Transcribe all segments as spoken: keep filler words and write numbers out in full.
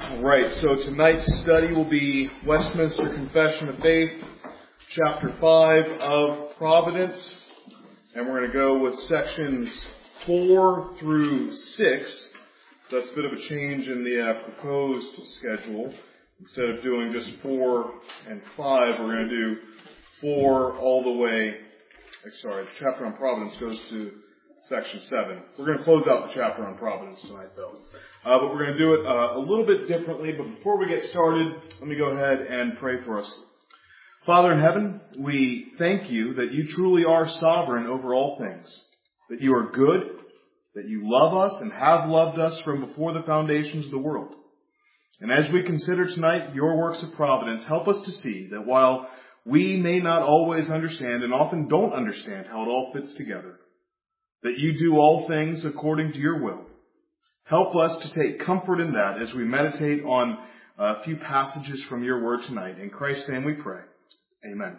Right, so tonight's study will be Westminster Confession of Faith, chapter five of Providence, and we're going to go with sections four through six. That's a bit of a change in the uh, proposed schedule. Instead of doing just four and five, we're going to do four all the way, sorry, the chapter on Providence goes to section seven. We're going to close out the chapter on Providence tonight, though. Uh, but we're going to do it uh, a little bit differently. But before we get started, let me go ahead and pray for us. Father in heaven, we thank you that you truly are sovereign over all things, that you are good, that you love us and have loved us from before the foundations of the world. And as we consider tonight your works of providence, help us to see that while we may not always understand and often don't understand how it all fits together, that you do all things according to your will. Help us to take comfort in that as we meditate on a few passages from your word tonight. In Christ's name we pray. Amen.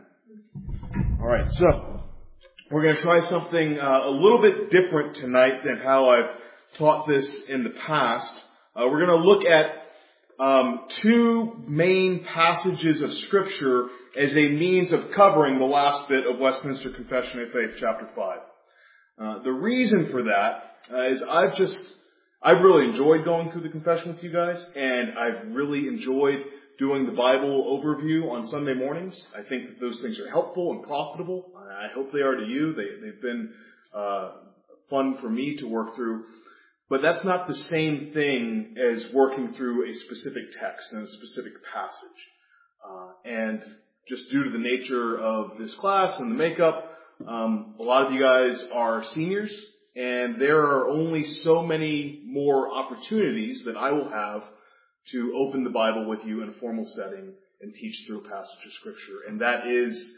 All right, so we're going to try something uh, a little bit different tonight than how I've taught this in the past. Uh, we're going to look at um, two main passages of Scripture as a means of covering the last bit of Westminster Confession of Faith, chapter five. Uh, the reason for that uh, is I've just I've really enjoyed going through the confession with you guys, and I've really enjoyed doing the Bible overview on Sunday mornings. I think that those things are helpful and profitable. I hope they are to you. They, they've been uh, fun for me to work through. But that's not the same thing as working through a specific text and a specific passage. Uh, and just due to the nature of this class and the makeup, um, a lot of you guys are seniors. And there are only so many more opportunities that I will have to open the Bible with you in a formal setting and teach through a passage of Scripture. And that is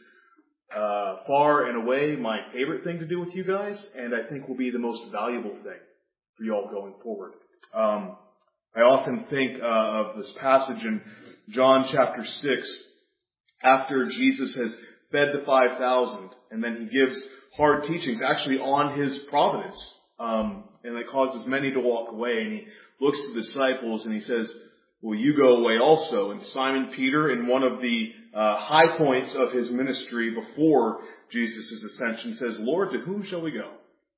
uh, far and away my favorite thing to do with you guys, and I think will be the most valuable thing for you all going forward. Um, I often think uh, of this passage in John chapter six, after Jesus has fed the five thousand, and then he gives hard teachings actually on his providence, um, and it causes many to walk away. And he looks to the disciples and he says, "Will you go away also?" And Simon Peter, in one of the uh, high points of his ministry before Jesus' ascension, says, "Lord, to whom shall we go?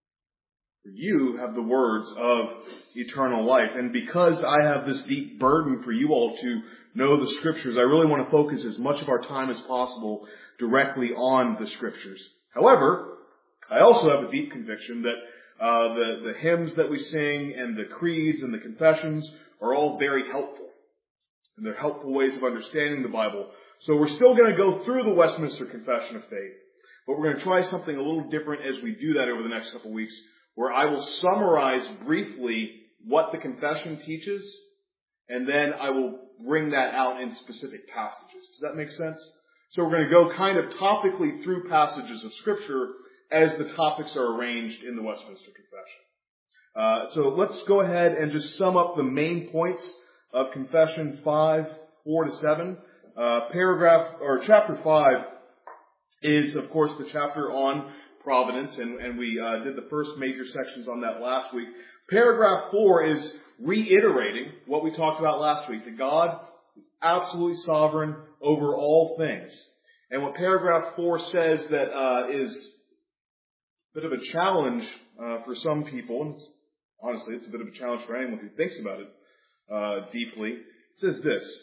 For you have the words of eternal life." And because I have this deep burden for you all to know the Scriptures, I really want to focus as much of our time as possible directly on the Scriptures. However, I also have a deep conviction that uh, the, the hymns that we sing and the creeds and the confessions are all very helpful. And they're helpful ways of understanding the Bible. So we're still going to go through the Westminster Confession of Faith, but we're going to try something a little different as we do that over the next couple of weeks, where I will summarize briefly what the confession teaches, and then I will bring that out in specific passages. Does that make sense? So we're going to go kind of topically through passages of Scripture as the topics are arranged in the Westminster Confession. Uh, so let's go ahead and just sum up the main points of Confession five, four to seven. Uh, paragraph, or chapter five is, of course, the chapter on Providence, and, and we uh, did the first major sections on that last week. Paragraph four is reiterating what we talked about last week, that God is absolutely sovereign over all things. And what paragraph four says that uh, is a bit of a challenge uh, for some people, and it's, honestly, it's a bit of a challenge for anyone who thinks about it uh, deeply. It says this: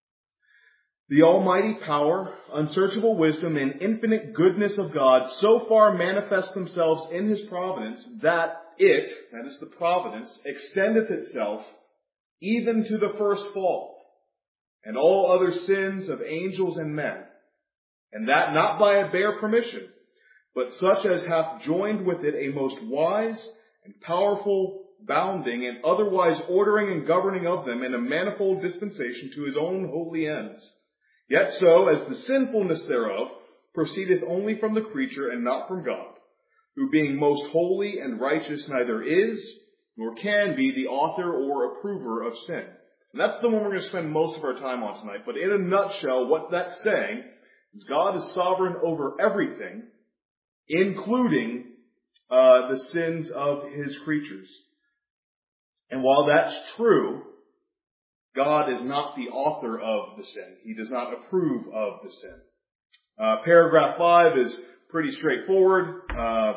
"The almighty power, unsearchable wisdom, and infinite goodness of God so far manifest themselves in His providence that it," that is the providence, "extendeth itself even to the first fall, and all other sins of angels and men, and that not by a bare permission, but such as hath joined with it a most wise and powerful bounding and otherwise ordering and governing of them in a manifold dispensation to His own holy ends. Yet so as the sinfulness thereof proceedeth only from the creature and not from God, who being most holy and righteous neither is nor can be the author or approver of sin." And that's the one we're going to spend most of our time on tonight. But in a nutshell, what that's saying is God is sovereign over everything, including uh, the sins of His creatures. And while that's true, God is not the author of the sin. He does not approve of the sin. Uh, paragraph five is pretty straightforward. Uh,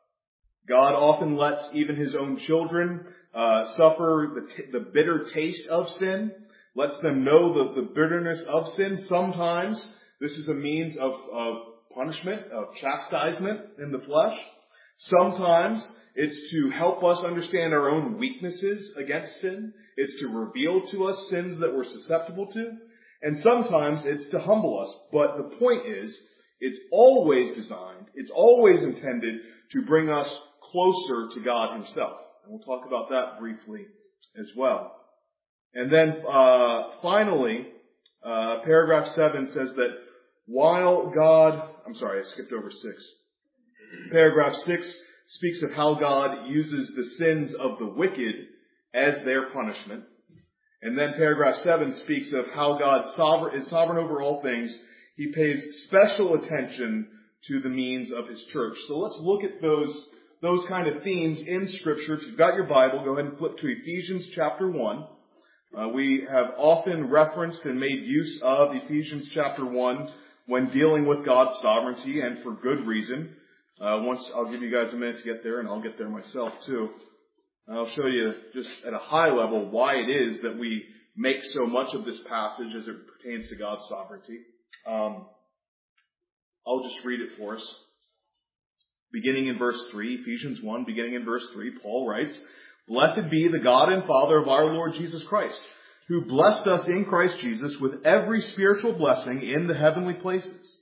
God often lets even His own children uh, suffer the, t- the bitter taste of sin, lets them know the, the bitterness of sin. Sometimes this is a means of, of punishment, of chastisement in the flesh. Sometimes it's to help us understand our own weaknesses against sin. It's to reveal to us sins that we're susceptible to. And sometimes it's to humble us. But the point is, it's always designed, it's always intended to bring us closer to God Himself. And we'll talk about that briefly as well. And then uh finally, uh paragraph seven says that while God, I'm sorry, I skipped over six. Paragraph six speaks of how God uses the sins of the wicked as their punishment. And then paragraph seven speaks of how God sovereign, is sovereign over all things. He pays special attention to the means of His church. So let's look at those, those kind of themes in Scripture. If you've got your Bible, go ahead and flip to Ephesians chapter one. Uh, we have often referenced and made use of Ephesians chapter one when dealing with God's sovereignty, and for good reason. Uh, once I'll give you guys a minute to get there, and I'll get there myself too. I'll show you just at a high level why it is that we make so much of this passage as it pertains to God's sovereignty. Um, I'll just read it for us. Beginning in verse three, Ephesians one, beginning in verse three, Paul writes, "Blessed be the God and Father of our Lord Jesus Christ, who blessed us in Christ Jesus with every spiritual blessing in the heavenly places.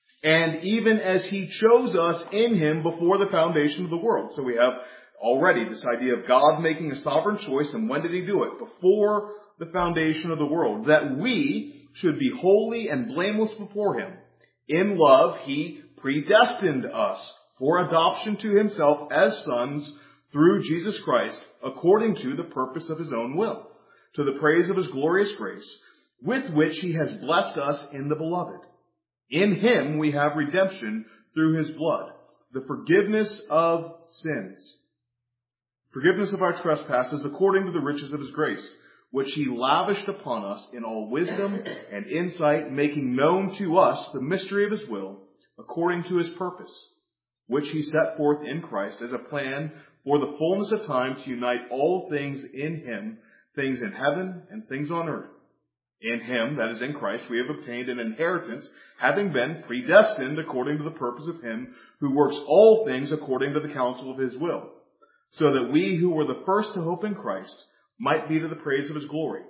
And even as He chose us in Him before the foundation of the world." So we have already this idea of God making a sovereign choice. And when did He do it? Before the foundation of the world. That we should be holy and blameless before Him. In love, He predestined us for adoption to Himself as sons through Jesus Christ, according to the purpose of His own will, to the praise of His glorious grace, with which He has blessed us in the Beloved. In Him we have redemption through His blood, the forgiveness of sins. Forgiveness of our trespasses according to the riches of His grace, which He lavished upon us in all wisdom and insight, making known to us the mystery of His will, according to His purpose, which He set forth in Christ as a plan for the fullness of time to unite all things in Him, things in heaven and things on earth. In Him, that is in Christ, we have obtained an inheritance, having been predestined according to the purpose of Him who works all things according to the counsel of His will, so that we who were the first to hope in Christ might be to the praise of His glory.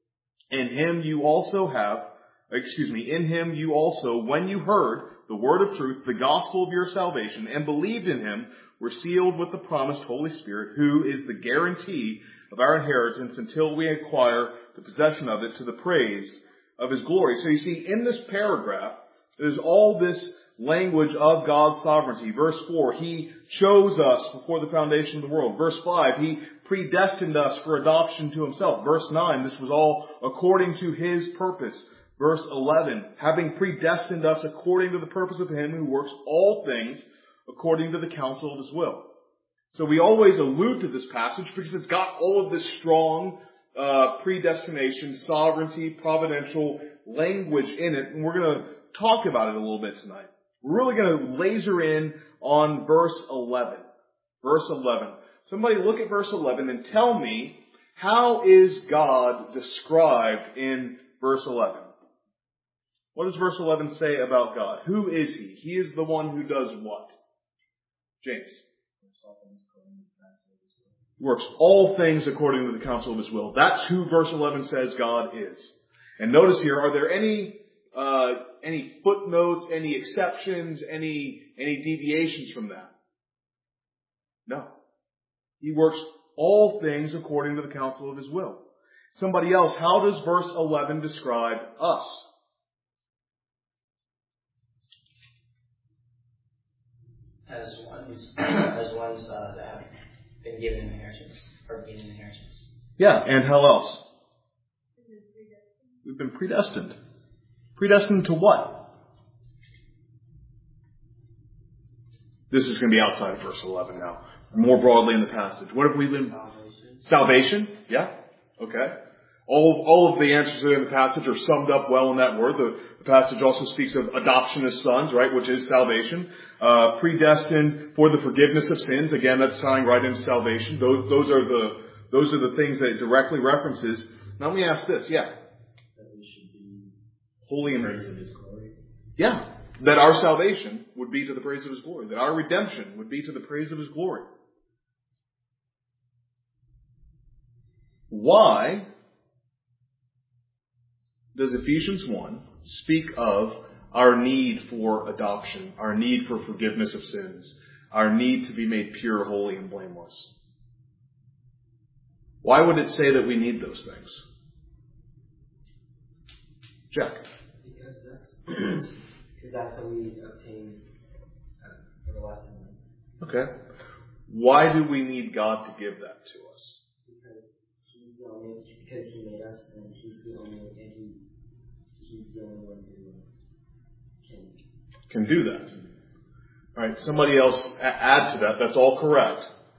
In Him you also have, excuse me, in Him you also, when you heard the word of truth, the gospel of your salvation, and believed in Him, were sealed with the promised Holy Spirit, who is the guarantee of our inheritance until we acquire the possession of it to the praise of His glory. So you see, in this paragraph, there's all this language of God's sovereignty. Verse four, He chose us before the foundation of the world. Verse five, He predestined us for adoption to Himself. Verse nine, this was all according to His purpose. Verse eleven, having predestined us according to the purpose of Him who works all things according to the counsel of His will. So we always allude to this passage because it's got all of this strong uh, predestination, sovereignty, providential language in it. And we're going to talk about it a little bit tonight. We're really going to laser in on verse eleven. Verse eleven. Somebody look at verse eleven and tell me, how is God described in verse eleven? What does verse eleven say about God? Who is He? He is the one who does what? James. Works all things according to the counsel of His will. That's who verse eleven says God is. And notice here, are there any uh, any footnotes, any exceptions, any any deviations from that? No. He works all things according to the counsel of His will. Somebody else, how does verse eleven describe us? As ones, as ones uh, that have been given an inheritance, or gained an inheritance. Yeah, and how else? We've been predestined. Predestined to what? This is going to be outside of verse eleven now. More broadly in the passage. What have we been? Salvation. Salvation? Yeah. Okay. All, all of the answers that are in the passage are summed up well in that word. The, the passage also speaks of adoption as sons, right, which is salvation. Uh, predestined for the forgiveness of sins. Again, that's tying right into salvation. Those, those are the, those are the things that it directly references. Now let me ask this, yeah. That we should be holy and praise of His glory. Yeah. That our salvation would be to the praise of His glory. That our redemption would be to the praise of His glory. Why does Ephesians one speak of our need for adoption, our need for forgiveness of sins, our need to be made pure, holy, and blameless? Why would it say that we need those things? Jack. Because that's because that's how we obtain uh, everlasting life. Okay. Why do we need God to give that to us? Because He's the only because He made us, and He's the only and He He's the only one who can can do that. All right. Somebody else add to that. That's all correct.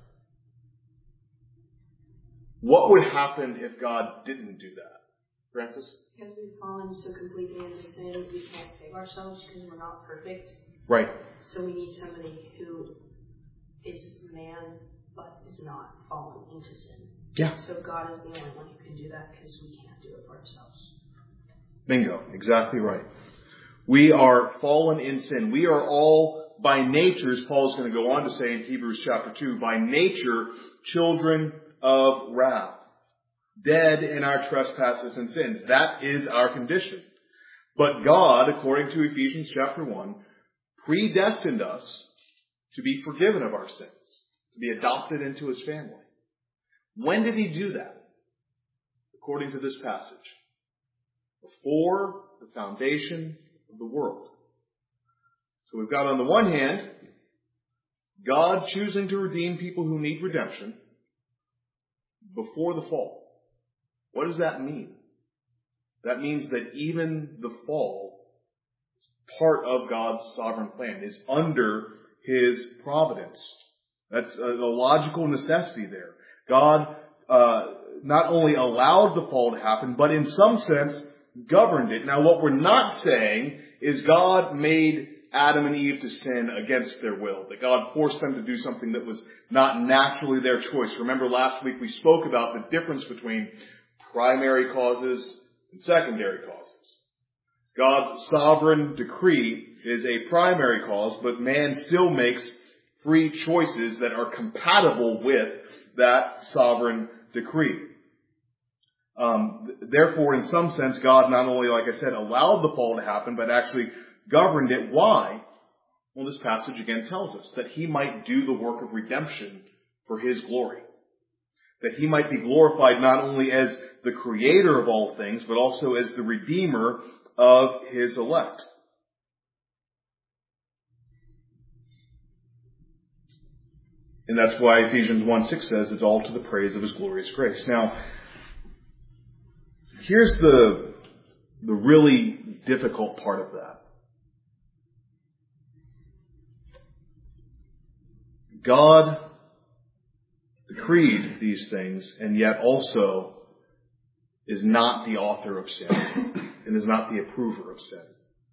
What would happen if God didn't do that? Francis? Because we've fallen so completely into sin, we can't save ourselves because we're not perfect. Right. So we need somebody who is man but is not fallen into sin. Yeah. So God is the only one who can do that because we can't do it for ourselves. Bingo. Exactly right. We are fallen in sin. We are all by nature, as Paul is going to go on to say in Hebrews chapter two, by nature, children of wrath. Dead in our trespasses and sins. That is our condition. But God, according to Ephesians chapter one, predestined us to be forgiven of our sins, to be adopted into His family. When did He do that? According to this passage. Before the foundation of the world. So we've got on the one hand, God choosing to redeem people who need redemption before the fall. What does that mean? That means that even the fall is part of God's sovereign plan, is under His providence. That's a, a logical necessity there. God uh, not only allowed the fall to happen, but in some sense governed it. Now what we're not saying is God made Adam and Eve to sin against their will, that God forced them to do something that was not naturally their choice. Remember last week we spoke about the difference between primary causes and secondary causes. God's sovereign decree is a primary cause, but man still makes free choices that are compatible with that sovereign decree. Um, therefore, in some sense, God not only, like I said, allowed the fall to happen, but actually governed it. Why? Well, this passage again tells us that He might do the work of redemption for His glory. That He might be glorified not only as the creator of all things, but also as the redeemer of His elect. And that's why Ephesians one six says it's all to the praise of His glorious grace. Now, here's the, the really difficult part of that. God decreed these things, and yet also is not the author of sin and is not the approver of sin.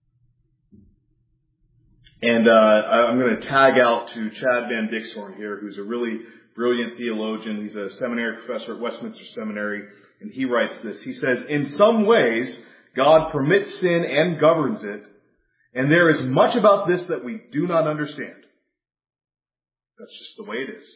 And uh, I'm going to tag out to Chad Van Dixhorn here, who's a really brilliant theologian. He's a seminary professor at Westminster Seminary, and he writes this. He says, in some ways, God permits sin and governs it, and there is much about this that we do not understand. That's just the way it is.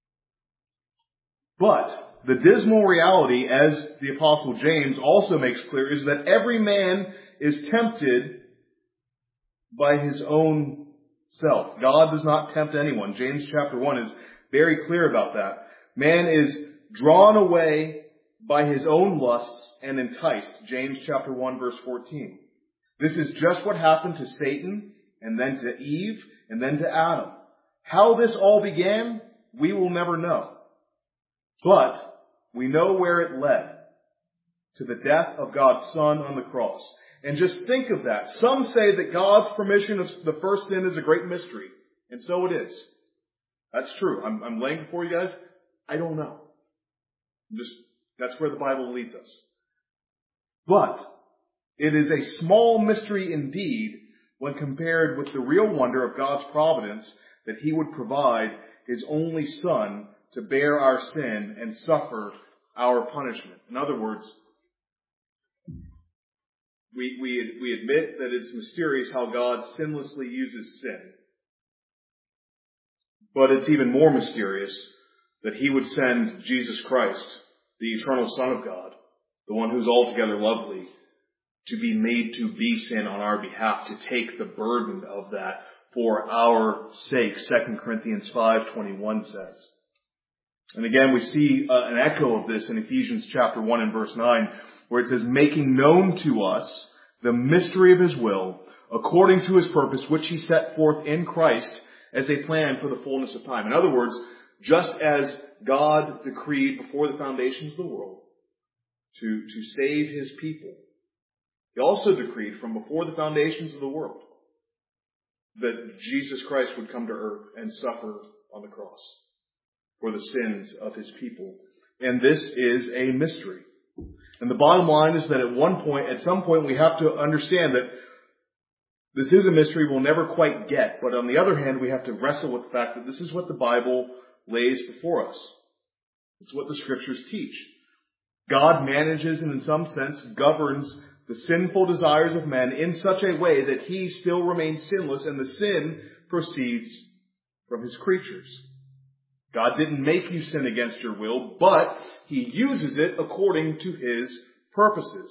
But the dismal reality, as the Apostle James also makes clear, is that every man is tempted by his own self. God does not tempt anyone. James chapter one is very clear about that. Man is drawn away by his own lusts and enticed. James chapter one verse fourteen. This is just what happened to Satan, and then to Eve, and then to Adam. How this all began, we will never know. But we know where it led. To the death of God's Son on the cross. And just think of that. Some say that God's permission of the first sin is a great mystery. And so it is. That's true. I'm, I'm laying before you guys. I don't know. I'm just, that's where the Bible leads us. But it is a small mystery indeed when compared with the real wonder of God's providence that He would provide His only Son to bear our sin and suffer our punishment. In other words, we, we, we admit that it's mysterious how God sinlessly uses sin. But it's even more mysterious that He would send Jesus Christ, the eternal Son of God, the one who's altogether lovely, to be made to be sin on our behalf, to take the burden of that for our sake, Second Corinthians five twenty-one says. And again, we see uh, an echo of this in Ephesians chapter one and verse nine, where it says, making known to us the mystery of His will, according to His purpose, which He set forth in Christ as a plan for the fullness of time. In other words, just as God decreed before the foundations of the world to, to save His people, He also decreed from before the foundations of the world that Jesus Christ would come to earth and suffer on the cross for the sins of His people. And this is a mystery. And the bottom line is that at one point, at some point, we have to understand that this is a mystery we'll never quite get. But on the other hand, we have to wrestle with the fact that this is what the Bible lays before us. It's what the Scriptures teach. God manages and in some sense governs the sinful desires of men in such a way that He still remains sinless and the sin proceeds from His creatures. God didn't make you sin against your will, but He uses it according to His purposes.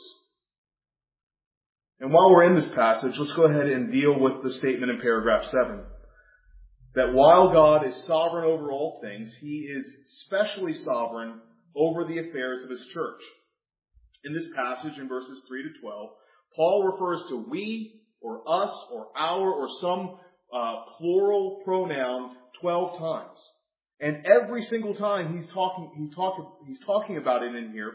And while we're in this passage, let's go ahead and deal with the statement in paragraph seven. That while God is sovereign over all things, He is specially sovereign over the affairs of His church. In this passage, in verses three to twelve, Paul refers to we, or us, or our, or some uh, plural pronoun twelve times. And every single time he's talking, he's talking, he's talking about it in here.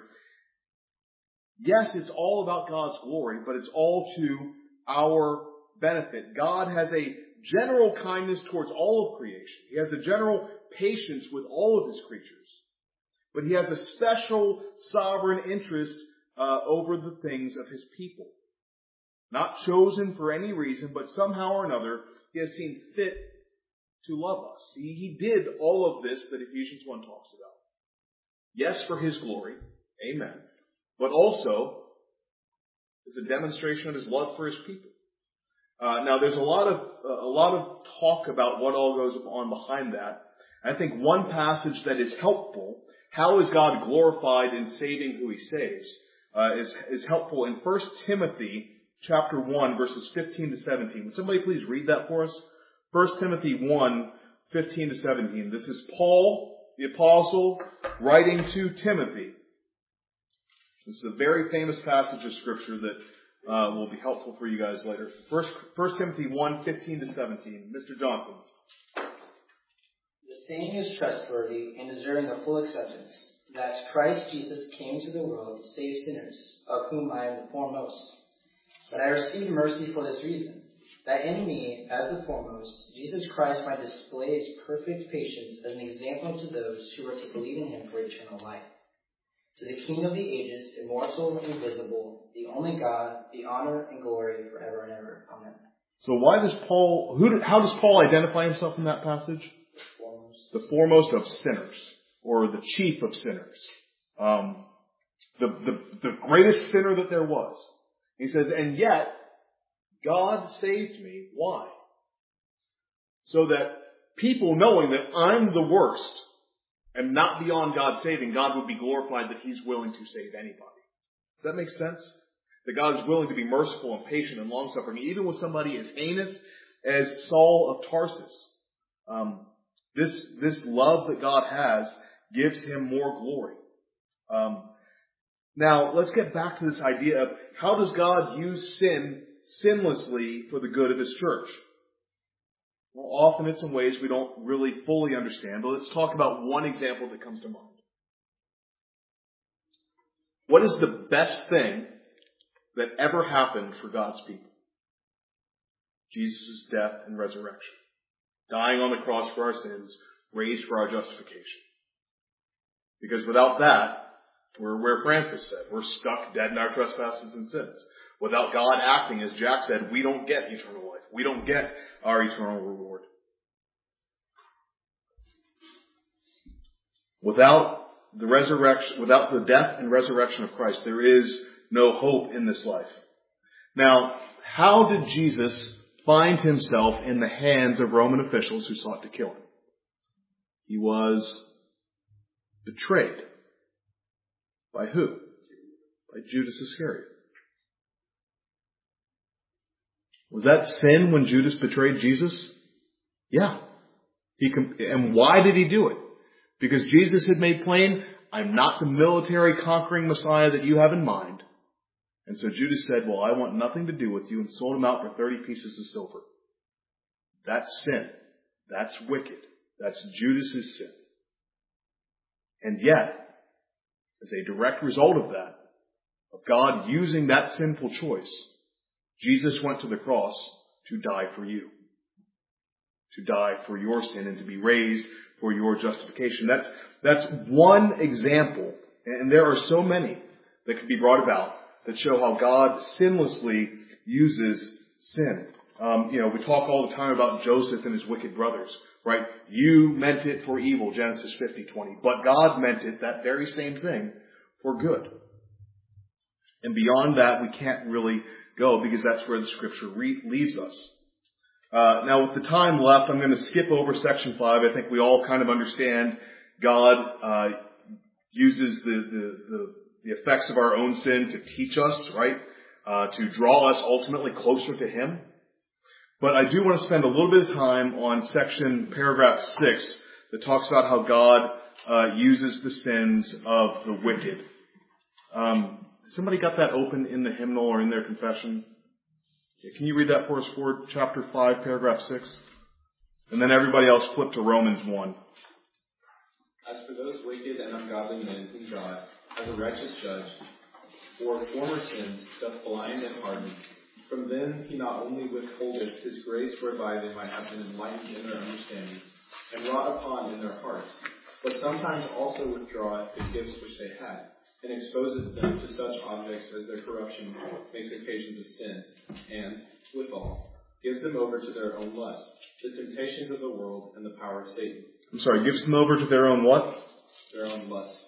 Yes, it's all about God's glory, but it's all to our benefit. God has a general kindness towards all of creation. He has a general patience with all of His creatures. But He has a special sovereign interest uh, over the things of His people. Not chosen for any reason, but somehow or another, He has seen fit to love us. He, he did all of this that Ephesians one talks about. Yes, for His glory. Amen. But also, it's a demonstration of His love for His people. Uh, now, there's a lot of uh, a lot of talk about what all goes on behind that. I think one passage that is helpful, how is God glorified in saving who He saves, uh, is is helpful in First Timothy chapter one, verses fifteen to seventeen. Would somebody please read that for us? First Timothy one, fifteen to seventeen. This is Paul, the apostle, writing to Timothy. This is a very famous passage of Scripture that uh, will be helpful for you guys later. First, First Timothy one, fifteen to seventeen. Mister Johnson. The saying is trustworthy and deserving of full acceptance, that Christ Jesus came to the world to save sinners, of whom I am the foremost. But I received mercy for this reason, that in me, as the foremost, Jesus Christ might display His perfect patience as an example to those who are to believe in Him for eternal life. To the King of the ages, immortal and invisible, the only God, the honor and glory forever and ever. Amen. So why does Paul, who, how does Paul identify himself in that passage? The foremost. The foremost of sinners, or the chief of sinners. Um, the, the, the greatest sinner that there was. He says, and yet, God saved me. Why? So that people knowing that I'm the worst and not beyond God saving, God would be glorified that He's willing to save anybody. Does that make sense? That God is willing to be merciful and patient and long-suffering, even with somebody as heinous as Saul of Tarsus. Um, this, this love that God has gives Him more glory. Um, now, let's get back to this idea of how does God use sin sinlessly for the good of His church? Well, often it's in ways we don't really fully understand, but let's talk about one example that comes to mind. What is the best thing that ever happened for God's people? Jesus' death and resurrection. Dying on the cross for our sins, raised for our justification. Because without that, We're where Francis said, we're stuck dead in our trespasses and sins. Without God acting, as Jack said, we don't get eternal life. We don't get our eternal reward. Without the resurrection, without the death and resurrection of Christ, there is no hope in this life. Now, how did Jesus find himself in the hands of Roman officials who sought to kill him? He was betrayed. By who? By Judas Iscariot. Was that sin when Judas betrayed Jesus? Yeah. He com- and why did he do it? Because Jesus had made plain, I'm not the military conquering Messiah that you have in mind. And so Judas said, well, I want nothing to do with you, and sold him out for thirty pieces of silver. That's sin. That's wicked. That's Judas's sin. And yet, as a direct result of that, of God using that sinful choice, Jesus went to the cross to die for you. To die for your sin and to be raised for your justification. That's, that's one example, and there are so many that can be brought about that show how God sinlessly uses sin. Um, you know, we talk all the time about Joseph and his wicked brothers, right? You meant it for evil, Genesis fifty twenty. But God meant it, that very same thing, for good. And beyond that, we can't really go because that's where the scripture re- leaves us. Uh, now, with the time left, I'm going to skip over section five. I think we all kind of understand God uh, uses the, the, the, the effects of our own sin to teach us, right? Uh, to draw us ultimately closer to Him. But I do want to spend a little bit of time on section paragraph six that talks about how God uh, uses the sins of the wicked. Um, somebody got that open in the hymnal or in their confession? Can you read that for us, for chapter five, paragraph six? And then everybody else flip to Romans one. As for those wicked and ungodly men whom God, as a righteous judge, for former sins doth blind and harden, from them he not only withholdeth his grace whereby they might have been enlightened in their understandings, and wrought upon in their hearts, but sometimes also withdraweth the gifts which they had, and exposeth them to such objects as their corruption makes occasions of sin, and, withal, gives them over to their own lusts, the temptations of the world, and the power of Satan. I'm sorry, gives them over to their own what? Their own lusts.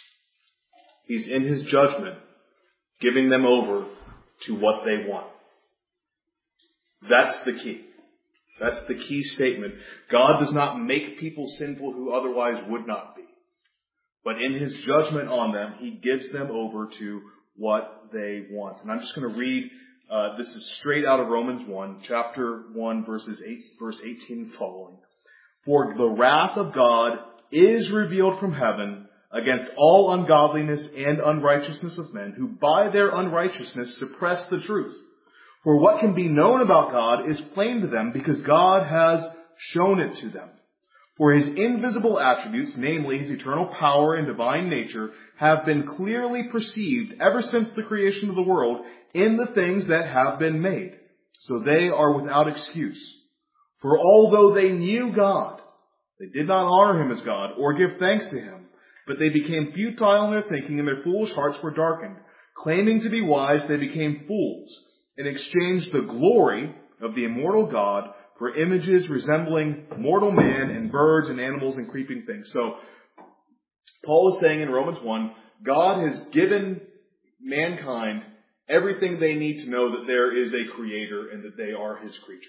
He's in His judgment, giving them over to what they want. That's the key. That's the key statement. God does not make people sinful who otherwise would not be. But in His judgment on them, He gives them over to what they want. And I'm just going to read, uh, this is straight out of Romans one, chapter one, verses eight, verse eighteen and following. For the wrath of God is revealed from heaven against all ungodliness and unrighteousness of men, who by their unrighteousness suppress the truth. For what can be known about God is plain to them, because God has shown it to them. For His invisible attributes, namely His eternal power and divine nature, have been clearly perceived ever since the creation of the world in the things that have been made. So they are without excuse. For although they knew God, they did not honor Him as God or give thanks to Him, but they became futile in their thinking, and their foolish hearts were darkened. Claiming to be wise, they became fools, and exchanged the glory of the immortal God for images resembling mortal man and birds and animals and creeping things. So, Paul is saying in Romans one, God has given mankind everything they need to know that there is a creator and that they are His creatures.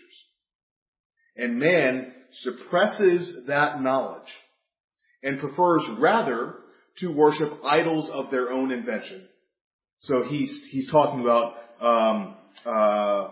And man suppresses that knowledge and prefers rather to worship idols of their own invention. So he's, he's talking about, um, uh,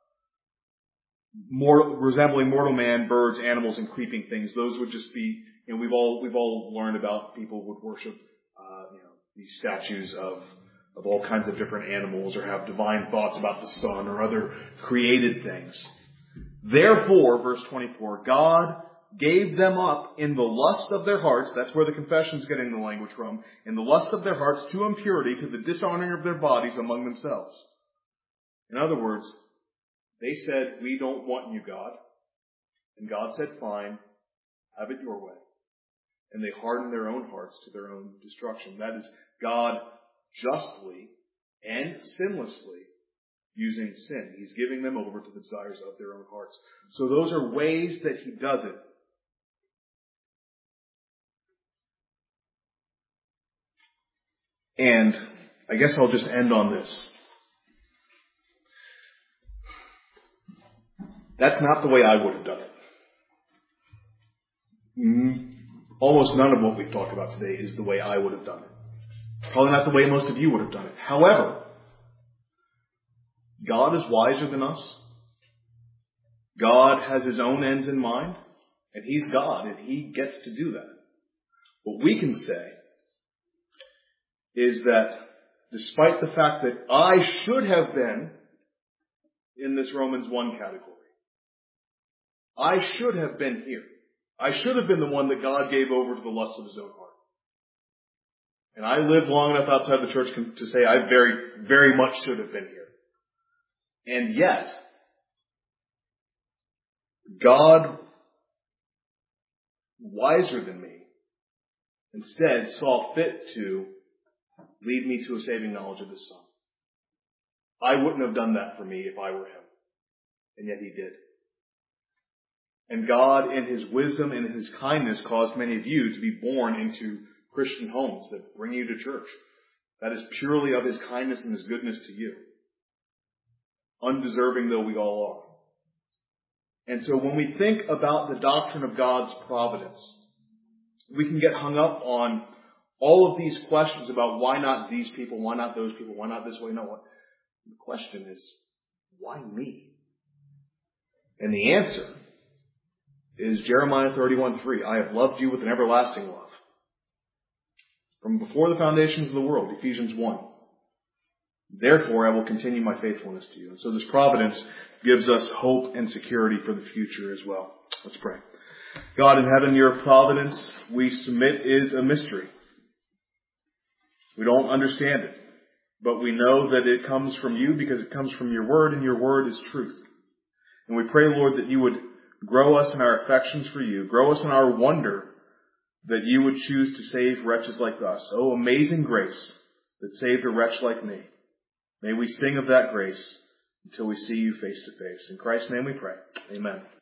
mortal, resembling mortal man, birds, animals, and creeping things. Those would just be, you know, we've all, we've all learned about people would worship, uh, you know, these statues of, of all kinds of different animals, or have divine thoughts about the sun or other created things. Therefore, verse twenty-four, God gave them up in the lust of their hearts. That's where the confession's getting the language from. In the lust of their hearts to impurity, to the dishonoring of their bodies among themselves. In other words, they said, we don't want you, God. And God said, fine, have it your way. and they harden their own hearts to their own destruction. That is God justly and sinlessly using sin. He's giving them over to the desires of their own hearts. So those are ways that he does it. And I guess I'll just end on this. That's not the way I would have done it. Almost none of what we've talked about today is the way I would have done it. Probably not the way most of you would have done it. However, God is wiser than us. God has his own ends in mind. And he's God, and he gets to do that. What we can say is that despite the fact that I should have been in this Romans one category, I should have been here. I should have been the one that God gave over to the lusts of his own heart. And I lived long enough outside the church to say I very, very much should have been here. And yet, God, wiser than me, instead saw fit to lead me to a saving knowledge of his Son. I wouldn't have done that for me if I were him. And yet he did. And God, in his wisdom and in his kindness, caused many of you to be born into Christian homes that bring you to church. That is purely of his kindness and his goodness to you. Undeserving though we all are. And so when we think about the doctrine of God's providence, we can get hung up on all of these questions about why not these people, why not those people, why not this way, no what. The question is, why me? And the answer is Jeremiah thirty-one three. I have loved you with an everlasting love. From before the foundations of the world, Ephesians one. Therefore, I will continue my faithfulness to you. And so this providence gives us hope and security for the future as well. Let's pray. God in heaven, your providence, we submit, is a mystery. We don't understand it, but we know that it comes from you because it comes from your word, and your word is truth. And we pray, Lord, that you would grow us in our affections for you, grow us in our wonder that you would choose to save wretches like us. Oh, amazing grace that saved a wretch like me. May we sing of that grace until we see you face to face. In Christ's name we pray. Amen.